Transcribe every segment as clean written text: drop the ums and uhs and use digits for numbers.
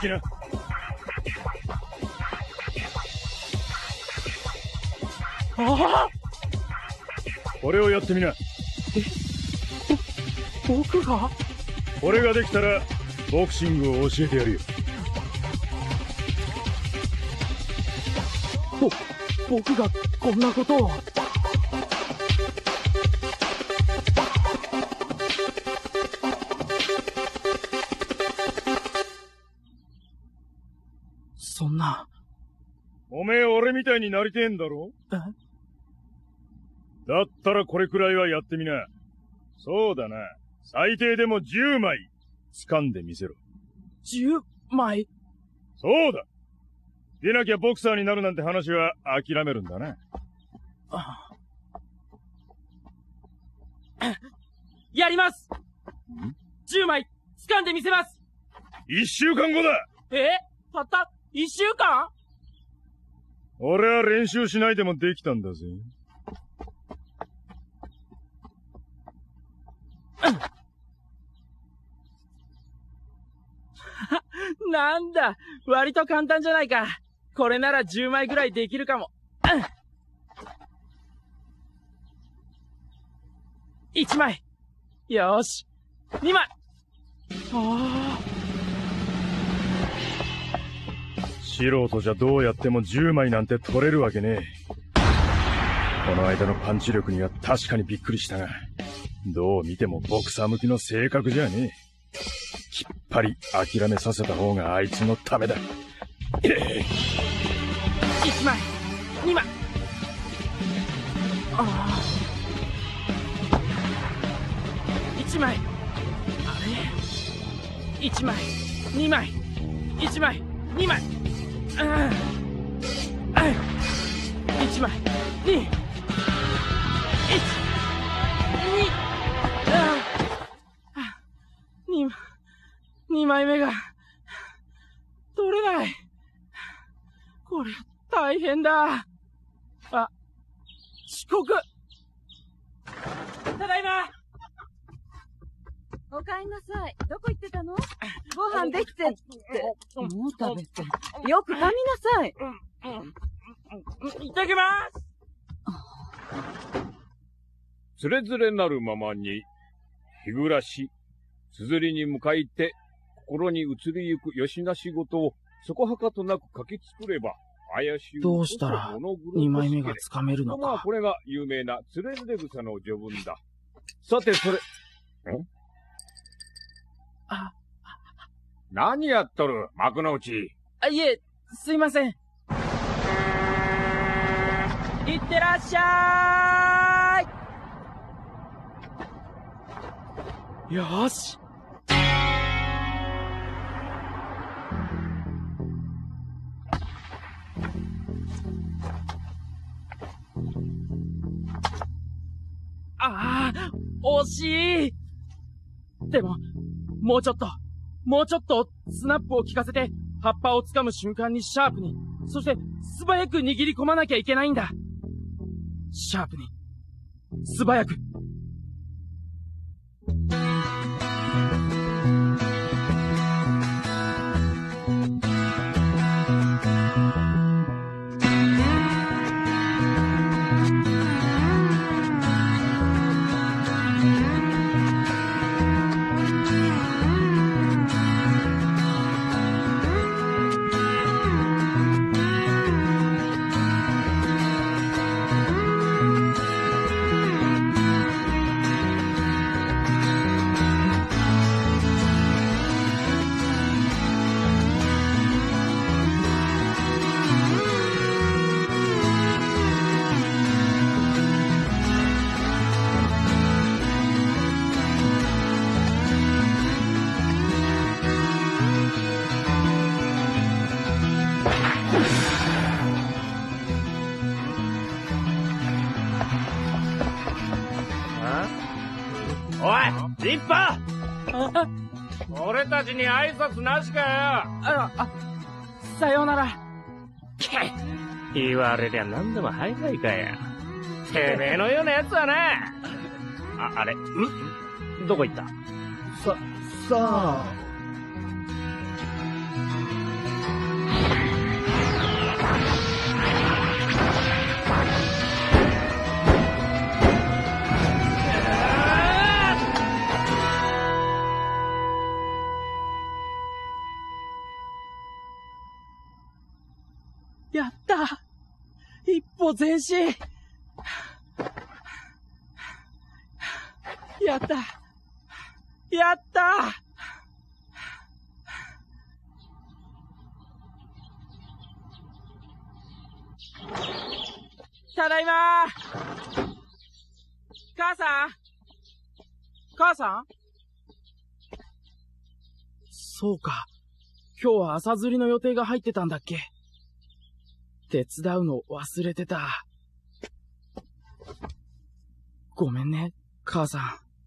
きな。 ああ、 これをやってみな。 僕が？ これができたらボクシングを教えてやるよ。 僕がこんなことを。そんな。 おめえ俺みたいになりてえんだろ？だったらこれくらいはやってみな。そうだな。最低でも10枚掴んでみせろ。 10枚？ そうだ。出なきゃボクサーになるなんて話は諦めるんだな。 やります。10枚掴んでみせます。 1週間後だ。 たった1週間？ 俺は練習しないでもできたんだぜ。 なんだ、割と簡単じゃないか。これなら10枚ぐらいできるかも。1枚。よーし。2枚。 素人じゃどうやっても10枚なんて取れるわけねえ。この間のパンチ力には確かにびっくりしたが、どう見てもボクサー向きの性格じゃねえ。きっぱり諦めさせた方があいつのためだ。1 枚、2枚。1枚。あれ？ 1枚、2枚。1枚、2枚。1枚、2、2枚目が取れない。これ大変だ。遅刻。ただいま。 おかえりなさい。どこ行ってたの？ご飯できてって。もう食べて。よく噛みなさい。 いただきます。 つれづれなるままに、日暮らし、つづりに向かいて、心に移りゆくよしな仕事を、そこはかとなく書き作れば、怪しい。 どうしたら、2枚目がつかめるのか。 まあ、これが有名なつれづれ草の序文だ。さて、それ、何やっとる、幕の内。 いえ、すいません。いってらっしゃーい。よーし。惜しい。でも、もうちょっとスナップを効かせて、葉っぱを掴む瞬間にシャープに、そして素早く握り込まなきゃいけないんだ。シャープに、素早く。 立派。俺たちに挨拶なしかよ。 さようなら。 言われりゃ何でもハイハイかよ。てめえのようなやつはな。あれ、どこ行った？ さあ。 歩前進。やった。やった。ただいまー。母さん？母さん？そうか。今日は朝釣りの予定が入ってたんだっけ。手伝うの忘れてた。ごめんね、母さん。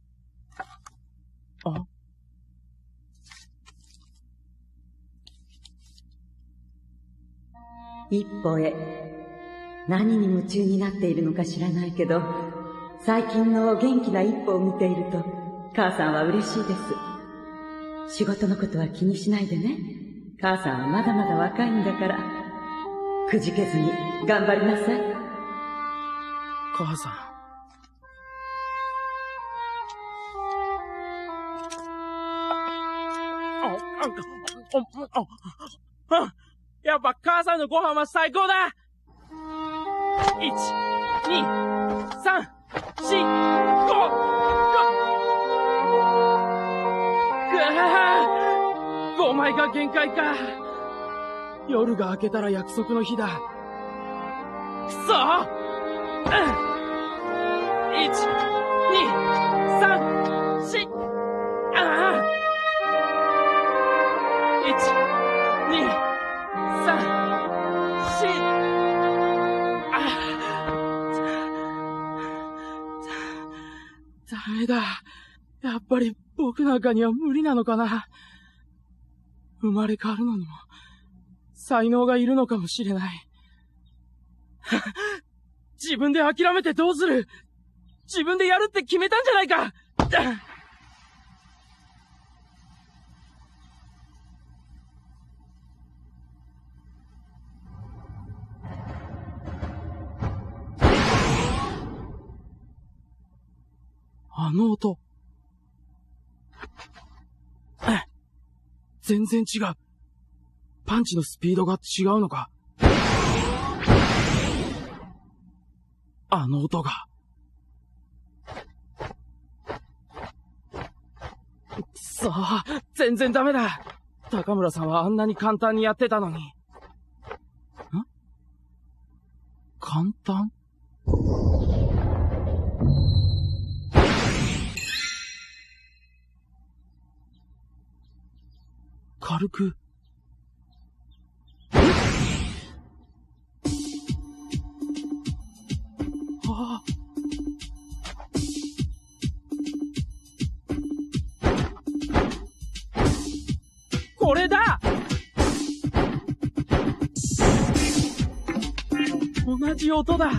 あ？ 一歩へ。何に夢中になっているのか知らないけど、最近の元気な一歩を見ていると、母さんは嬉しいです。仕事のことは気にしないでね。母さんはまだまだ若いんだから、くじけずに頑張りなさい。 母さん。やっぱ母さんのご飯は最高だ。1、2、3、4、5。5枚が限界か。夜が明けたら約束の日だ。くそ！ 1、2、3、4。1、2、3、4。ダメだ。やっぱり僕なんかには無理なのかな。生まれ変わるのにも才能がいるのかもしれない。自分で諦めてどうする？自分でやるって決めたんじゃないか。あの音。全然違う。パンチのスピードが違うのか。あの音が。くそー、全然ダメだ。高村さんはあんなに簡単にやってたのに。簡単？軽く。ああ。これだ！同じ音だ。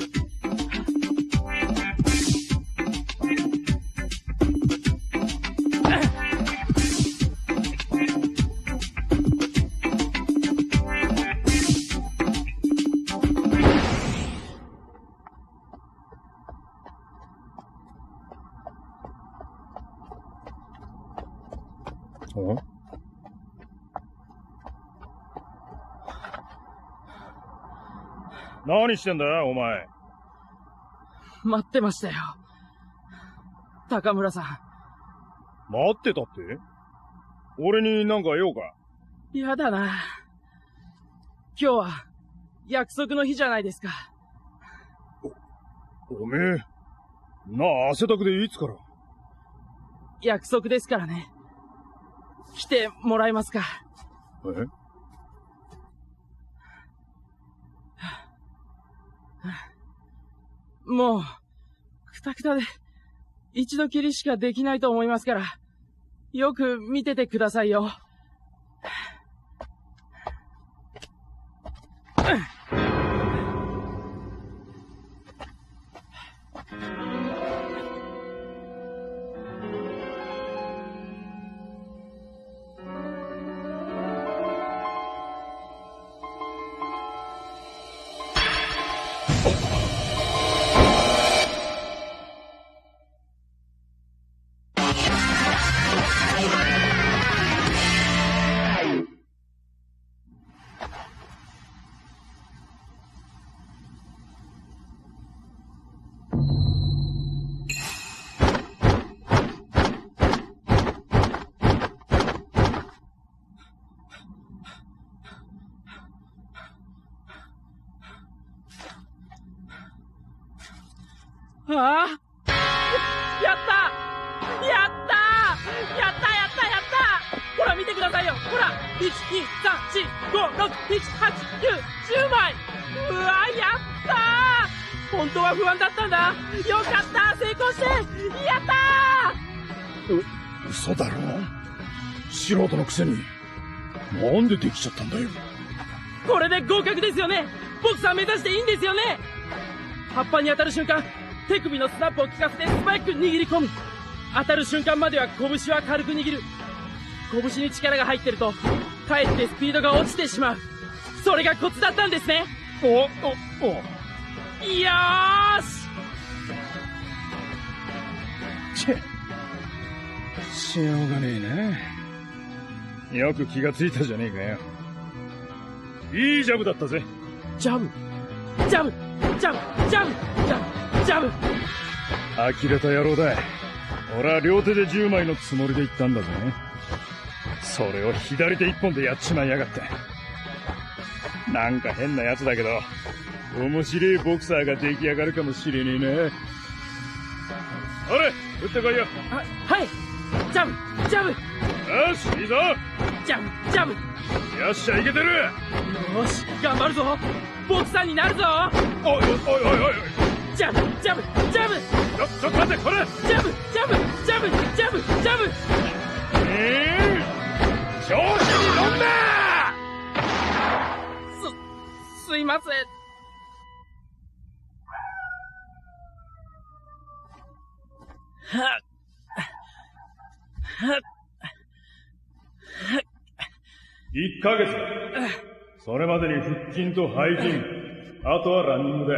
何してんだよ、お前。 待ってましたよ。高村さん。 待ってたって？俺になんか用か？ やだな。今日は約束の日じゃないですか。 おめえ、汗だくでいつから？ 約束ですからね。来てもらえますか？ え？ もう、くたくたで、一度きりしかできないと思いますから、よく見ててくださいよ。 ああ、やったやったやったやったやったほら見てくださいよ。ほら、1、2、3、4、5、6、7、8、9、10枚。うわ、やった本当は不安だったんだ。よかった、成功して、やった嘘だろ。素人のくせに。なんでできちゃったんだよ。 これで合格ですよね。ボクサー目指していいんですよね。葉っぱに当たる瞬間、手首のスナップを効かせて素早く握り込む。当たる瞬間までは拳は軽く握る。拳に力が入ってると、かえってスピードが落ちてしまう。それがコツだったんですね。よーし。 しょうがねえな。よく気がついたじゃねえかよ。いいジャブだったぜ。 ジャブジャブジャブジャブジャブジャブ。 呆れた野郎だ。俺は両手で10枚のつもりで言ったんだぜ。それを左手一本でやっちまいやがって。なんか変なやつだけど、面白いボクサーが出来上がるかもしれねえな。おれ、打ってこいよ。 はい。ジャブジャブ。 よし、いいぞ。 ジャブジャブ。 よっしゃ、いけてる。 よし、頑張るぞ。ボクサーになるぞ。 おいおいおいおい。 ジャブジャブジャブ。 ちょっと待って、これ。 ジャブジャブジャブジャブジャブ。 調子に乗んな。 すいません。 1ヶ月だ。それまでに腹筋と背筋、あとはランニングだ。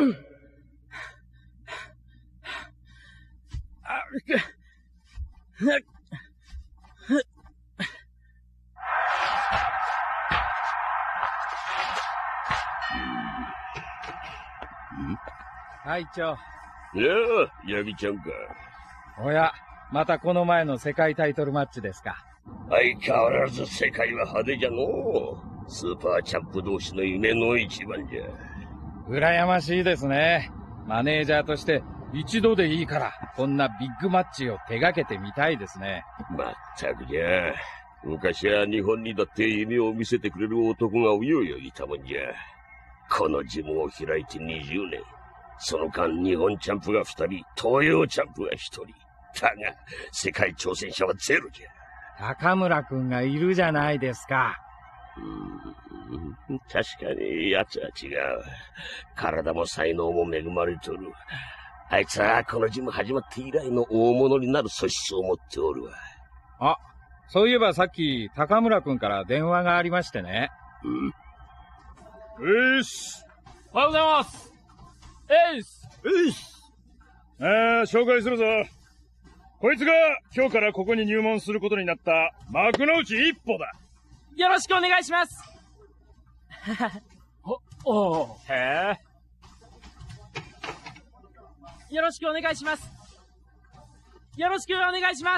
隊長。 やあ、ヤギちゃんか。 おや、またこの前の世界タイトルマッチですか。 相変わらず世界は派手じゃのう。スーパーチャンプ同士の夢の一番じゃ。 羨ましいですね。マネージャーとして一度でいいから、こんなビッグマッチを手掛けてみたいですね。 まったくじゃ。昔は日本にだって夢を見せてくれる男がうようよいたもんじゃ。このジムを開いて20年。その間日本チャンプが2人、東洋チャンプが1人。だが、世界挑戦者はゼロじゃ。 高村くんがいるじゃないですか。 確かに奴は違う。体も才能も恵まれとる。あいつはこのジム始まって以来の大物になる素質を持っておるわ。 あ、そういえばさっき高村くんから電話がありましてね。 よし。 おはようございます。 紹介するぞ。こいつが今日からここに入門することになった幕の内一歩だ。 よろしくお願いします。 へえ。 よろしくお願いします。よろしくお願いします。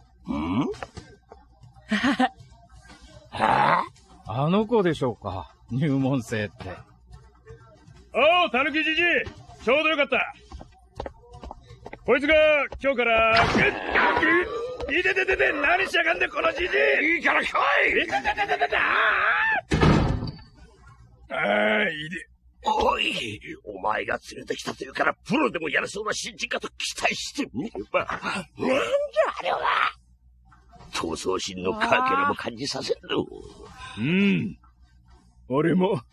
あの子でしょうか、入門生って。 おう、たぬきじじい、ちょうどよかった。こいつが今日から、いてててて、何しやがんでこのじじい。いいから来い。いててててて、いいで。 おい、お前が連れてきたというからプロでもやれそうな新人かと期待してみれば、なんじゃあれは。闘争心のかけらも感じさせる。 俺もって、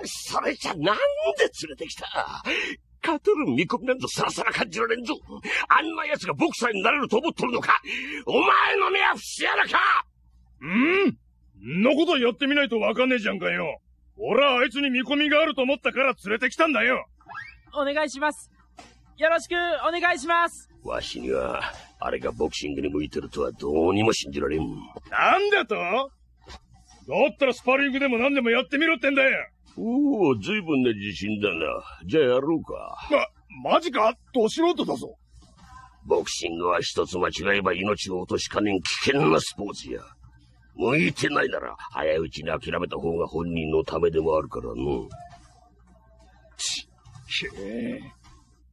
それじゃなんで連れてきた。勝てる見込みなんぞさらさら感じられんぞ。あんな奴がボクサーになれると思っとるのか。お前の目は節穴か。 んなことやってみないとわかんねえじゃんかよ。俺はあいつに見込みがあると思ったから連れてきたんだよ。 お願いします。よろしくお願いします。 わしにはあれがボクシングに向いてるとはどうにも信じられん。 なんだと？だったらスパーリングでも何でもやってみろってんだよ。 おお、随分な自信だな。じゃあやろうか。 マジか？ど素人だぞ。 ボクシングは一つ間違えば命を落としかねん危険なスポーツや。向いてないなら早いうちに諦めた方が本人のためでもあるからの。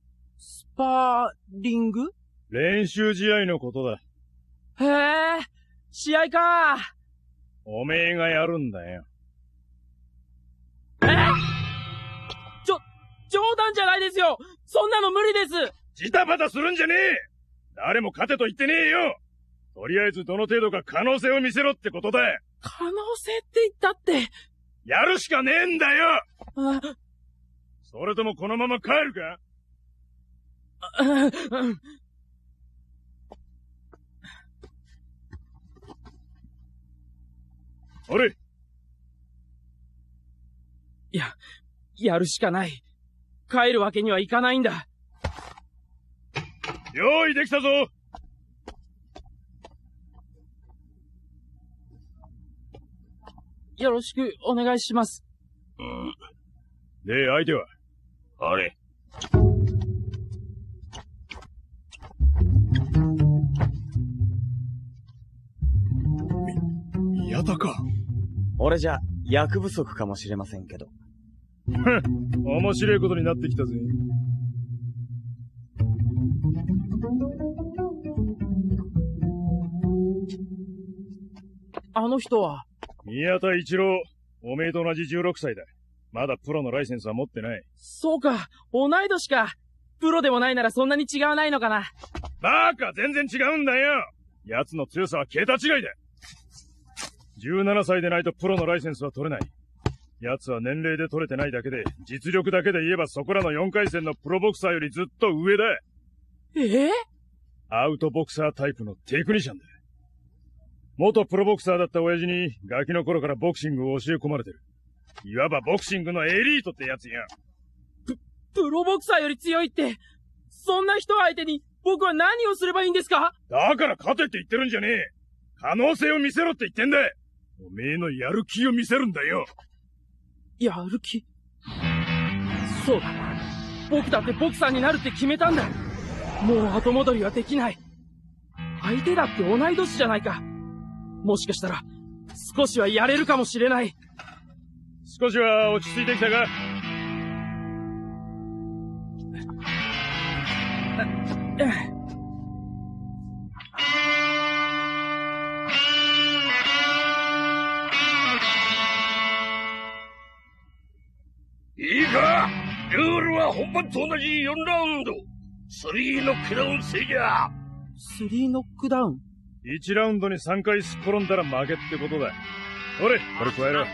パーリング？ 練習試合のことだ。 へえ、試合か。 おめえがやるんだよ。 冗談じゃないですよ。そんなの無理です。 ジタバタするんじゃねえ。誰も勝てと言ってねえよ。とりあえずどの程度か可能性を見せろってことだ。 可能性って言ったって。 やるしかねえんだよ。 あ、 それともこのまま帰るか？あれ？ やるしかない。帰るわけにはいかないんだ。 用意できたぞ。 よろしくお願いします。 で、相手は？ あれ。 宮田か。 俺じゃ役不足かもしれませんけど。 面白いことになってきたぜ。 あの人は？ 宮田一郎、おめえと同じ16歳だ。まだプロのライセンスは持ってない。 そうか、同い年か。プロでもないならそんなに違わないのかな。 バカ、全然違うんだよ。奴の強さは桁違いだ。17歳でないとプロのライセンスは取れない。奴は年齢で取れてないだけで、実力だけで言えばそこらの4回戦のプロボクサーよりずっと上だ。アウトボクサータイプのテクニシャンだ。元プロボクサーだった親父にガキの頃からボクシングを教え込まれてる。いわばボクシングのエリートってやつや。 プロボクサーより強いって、そんな人相手に僕は何をすればいいんですか？ だから勝てって言ってるんじゃねえ。可能性を見せろって言ってんだ。おめえのやる気を見せるんだよ。 やる気？そうだ。僕だってボクサーになるって決めたんだ。もう後戻りはできない。相手だって同い年じゃないか。もしかしたら少しはやれるかもしれない。 少しは落ち着いてきたか？ いいか、ルールは本番と同じ4ラウンド。3ノックダウン制じゃ。 3ノックダウン？ 1ラウンドに3回すっ転んだら負けってことだ。ほれ、これ加えろ。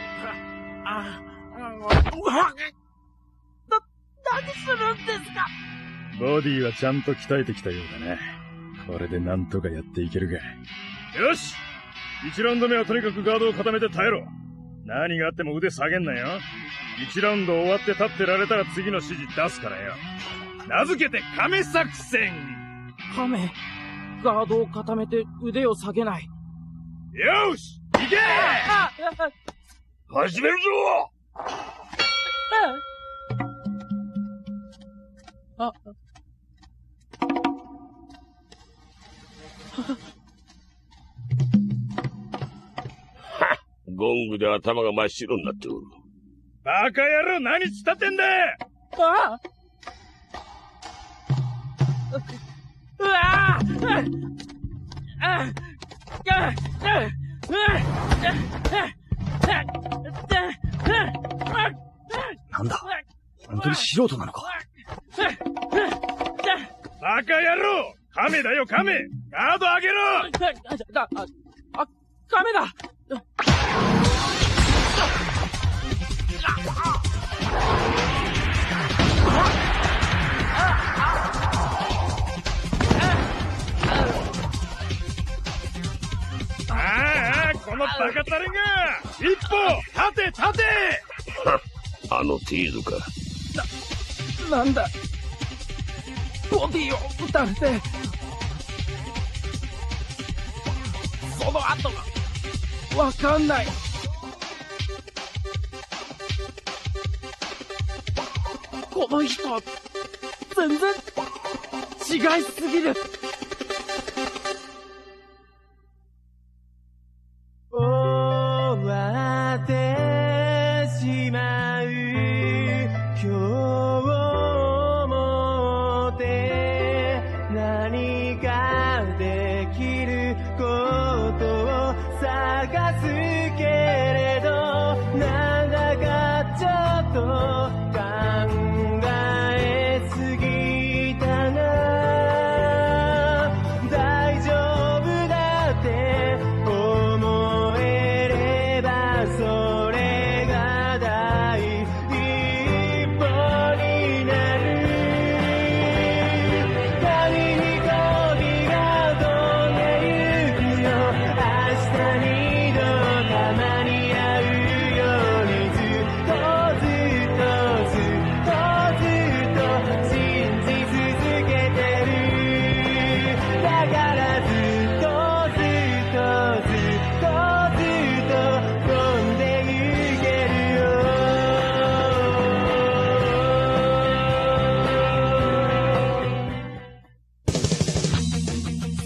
何するんですか？ ボディはちゃんと鍛えてきたようだな。これでなんとかやっていけるか。よし！ 1ラウンド目はとにかくガードを固めて耐えろ。何があっても腕下げんなよ。1ラウンド終わって立ってられたら次の指示出すからよ。名付けて亀作戦。 亀？ガードを固めて腕を下げない。 よし！行け！ 始めるぞ！ゴングで頭が真っ白になっておる。 バカ野郎、何つったってんだ！ うわなんだ、本当に素人なのか？ バカ野郎！亀だよ、亀！ガード上げろ！ 亀だ！ このバカタレが！一歩！立て！ あの程度か。 なんだ？ボディを撃たれて、その後がわかんない。この人、全然違いすぎる。終わってしまう今日もて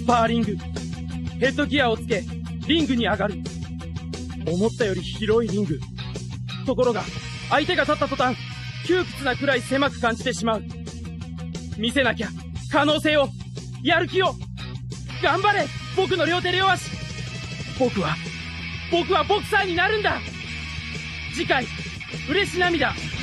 スパーリング。ヘッドギアをつけ、リングに上がる。思ったより広いリング。ところが、相手が立った途端、窮屈なくらい狭く感じてしまう。見せなきゃ、可能性を、やる気を。頑張れ、僕の両手両足。僕はボクサーになるんだ。次回、嬉し涙。